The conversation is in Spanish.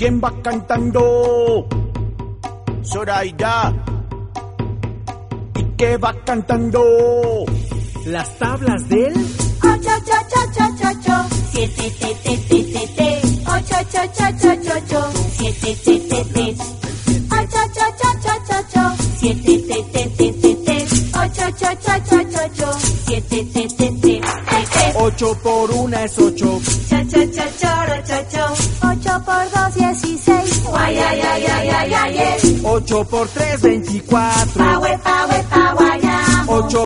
¿Quién va cantando? Zoraida. ¿Y qué va cantando? Las tablas del 8, 7, 8, 7, 7, 8 por 1 es 8. 8 por 2, 16. 8 por 3, 24. 8